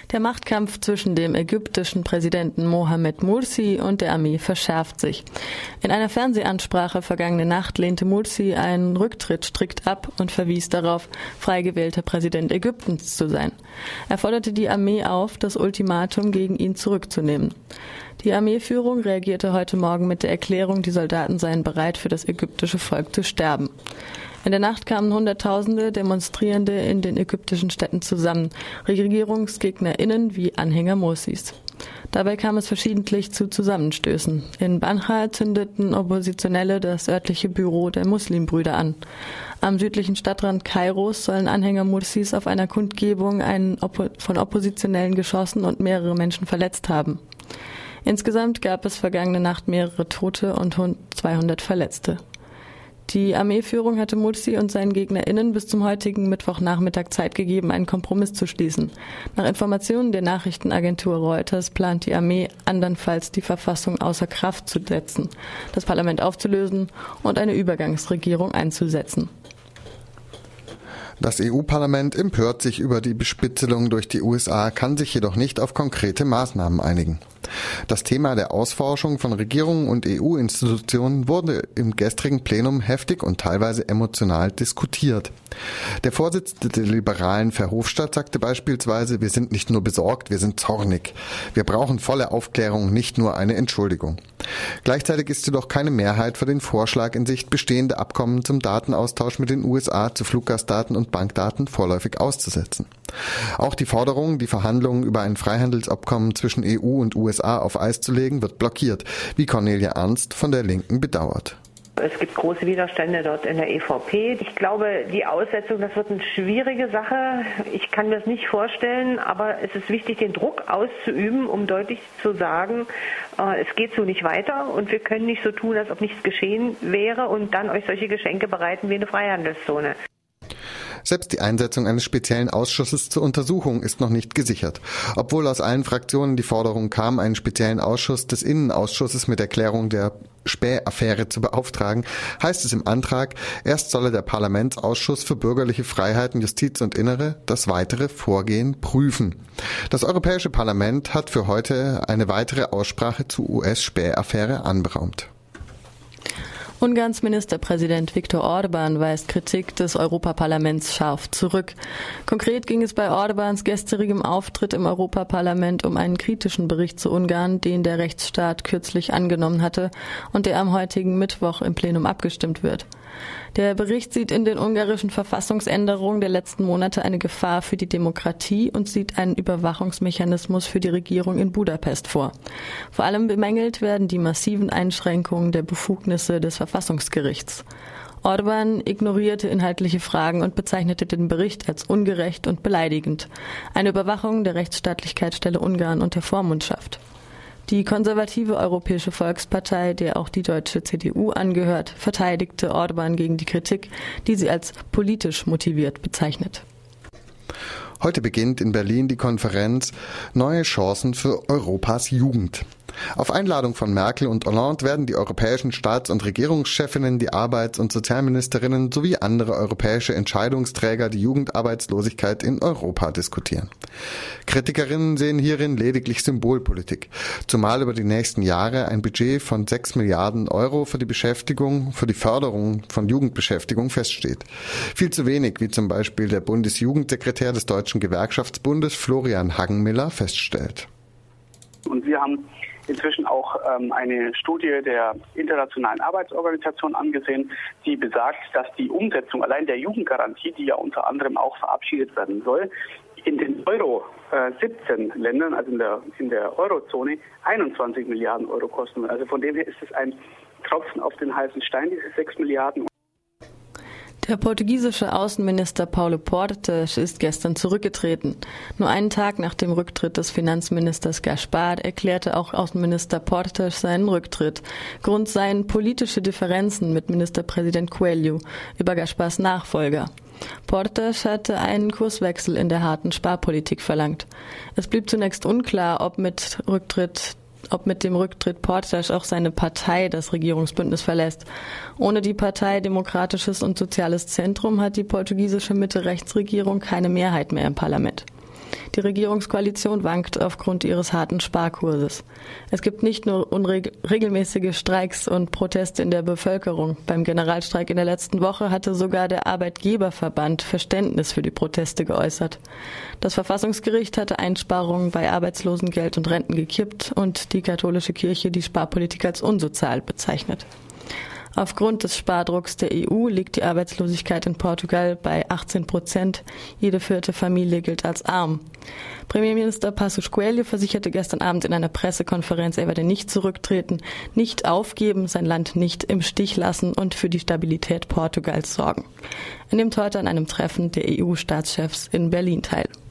Der Machtkampf zwischen dem ägyptischen Präsidenten Mohamed Mursi und der Armee verschärft sich. In einer Fernsehansprache vergangene Nacht lehnte Mursi einen Rücktritt strikt ab und verwies darauf, frei gewählter Präsident Ägyptens zu sein. Er forderte die Armee auf, das Ultimatum gegen ihn zurückzunehmen. Die Armeeführung reagierte heute Morgen mit der Erklärung, die Soldaten seien bereit, für das ägyptische Volk zu sterben. In der Nacht kamen Hunderttausende Demonstrierende in den ägyptischen Städten zusammen, RegierungsgegnerInnen wie Anhänger Mursis. Dabei kam es verschiedentlich zu Zusammenstößen. In Bancha zündeten Oppositionelle das örtliche Büro der Muslimbrüder an. Am südlichen Stadtrand Kairos sollen Anhänger Mursis auf einer Kundgebung einen von Oppositionellen geschossen und mehrere Menschen verletzt haben. Insgesamt gab es vergangene Nacht mehrere Tote und rund 200 Verletzte. Die Armeeführung hatte Mursi und seinen GegnerInnen bis zum heutigen Mittwochnachmittag Zeit gegeben, einen Kompromiss zu schließen. Nach Informationen der Nachrichtenagentur Reuters plant die Armee andernfalls die Verfassung außer Kraft zu setzen, das Parlament aufzulösen und eine Übergangsregierung einzusetzen. Das EU-Parlament empört sich über die Bespitzelung durch die USA, kann sich jedoch nicht auf konkrete Maßnahmen einigen. Das Thema der Ausforschung von Regierungen und EU-Institutionen wurde im gestrigen Plenum heftig und teilweise emotional diskutiert. Der Vorsitzende der Liberalen Verhofstadt sagte beispielsweise, wir sind nicht nur besorgt, wir sind zornig. Wir brauchen volle Aufklärung, nicht nur eine Entschuldigung. Gleichzeitig ist jedoch keine Mehrheit für den Vorschlag in Sicht, bestehende Abkommen zum Datenaustausch mit den USA zu Fluggastdaten und Bankdaten vorläufig auszusetzen. Auch die Forderung, die Verhandlungen über ein Freihandelsabkommen zwischen EU und USA auf Eis zu legen, wird blockiert, wie Cornelia Ernst von der Linken bedauert. Es gibt große Widerstände dort in der EVP. Ich glaube, die Aussetzung, das wird eine schwierige Sache. Ich kann mir das nicht vorstellen, aber es ist wichtig, den Druck auszuüben, um deutlich zu sagen, es geht so nicht weiter und wir können nicht so tun, als ob nichts geschehen wäre und dann euch solche Geschenke bereiten wie eine Freihandelszone. Selbst die Einsetzung eines speziellen Ausschusses zur Untersuchung ist noch nicht gesichert. Obwohl aus allen Fraktionen die Forderung kam, einen speziellen Ausschuss des Innenausschusses mit Erklärung der Späh-Affäre zu beauftragen, heißt es im Antrag, erst solle der Parlamentsausschuss für bürgerliche Freiheiten, Justiz und Innere das weitere Vorgehen prüfen. Das Europäische Parlament hat für heute eine weitere Aussprache zur US-Späh-Affäre anberaumt. Ungarns Ministerpräsident Viktor Orbán weist Kritik des Europaparlaments scharf zurück. Konkret ging es bei Orbáns gestrigem Auftritt im Europaparlament um einen kritischen Bericht zu Ungarn, den der Rechtsstaat kürzlich angenommen hatte und der am heutigen Mittwoch im Plenum abgestimmt wird. Der Bericht sieht in den ungarischen Verfassungsänderungen der letzten Monate eine Gefahr für die Demokratie und sieht einen Überwachungsmechanismus für die Regierung in Budapest vor. Vor allem bemängelt werden die massiven Einschränkungen der Befugnisse des Verfassungsgerichts. Orbán ignorierte inhaltliche Fragen und bezeichnete den Bericht als ungerecht und beleidigend. Eine Überwachung der Rechtsstaatlichkeit stelle Ungarn unter Vormundschaft. Die konservative Europäische Volkspartei, der auch die deutsche CDU angehört, verteidigte Orbán gegen die Kritik, die sie als politisch motiviert bezeichnet. Heute beginnt in Berlin die Konferenz Neue Chancen für Europas Jugend. Auf Einladung von Merkel und Hollande werden die europäischen Staats- und Regierungschefinnen, die Arbeits- und Sozialministerinnen sowie andere europäische Entscheidungsträger die Jugendarbeitslosigkeit in Europa diskutieren. Kritikerinnen sehen hierin lediglich Symbolpolitik, zumal über die nächsten Jahre ein Budget von 6 Milliarden Euro für die Förderung von Jugendbeschäftigung feststeht. Viel zu wenig, wie zum Beispiel der Bundesjugendsekretär des Deutschen Gewerkschaftsbundes Florian Hagenmiller feststellt. Und wir haben inzwischen auch eine Studie der Internationalen Arbeitsorganisation angesehen, die besagt, dass die Umsetzung allein der Jugendgarantie, die ja unter anderem auch verabschiedet werden soll, in den Euro 17 Ländern, also in der Eurozone, 21 Milliarden Euro kosten wird. Also von dem her ist es ein Tropfen auf den heißen Stein, diese 6 Milliarden. Der portugiesische Außenminister Paulo Portas ist gestern zurückgetreten. Nur einen Tag nach dem Rücktritt des Finanzministers Gaspar erklärte auch Außenminister Portas seinen Rücktritt. Grund seien politische Differenzen mit Ministerpräsident Coelho über Gaspars Nachfolger. Portas hatte einen Kurswechsel in der harten Sparpolitik verlangt. Es blieb zunächst unklar, ob mit dem Rücktritt Portas auch seine Partei das Regierungsbündnis verlässt. Ohne die Partei Demokratisches und Soziales Zentrum hat die portugiesische Mitte-Rechts-Regierung keine Mehrheit mehr im Parlament. Die Regierungskoalition wankt aufgrund ihres harten Sparkurses. Es gibt nicht nur regelmäßige Streiks und Proteste in der Bevölkerung. Beim Generalstreik in der letzten Woche hatte sogar der Arbeitgeberverband Verständnis für die Proteste geäußert. Das Verfassungsgericht hatte Einsparungen bei Arbeitslosengeld und Renten gekippt und die katholische Kirche die Sparpolitik als unsozial bezeichnet. Aufgrund des Spardrucks der EU liegt die Arbeitslosigkeit in Portugal bei 18%. Jede 4. Familie gilt als arm. Premierminister Passos Coelho versicherte gestern Abend in einer Pressekonferenz, er werde nicht zurücktreten, nicht aufgeben, sein Land nicht im Stich lassen und für die Stabilität Portugals sorgen. Er nimmt heute an einem Treffen der EU-Staatschefs in Berlin teil.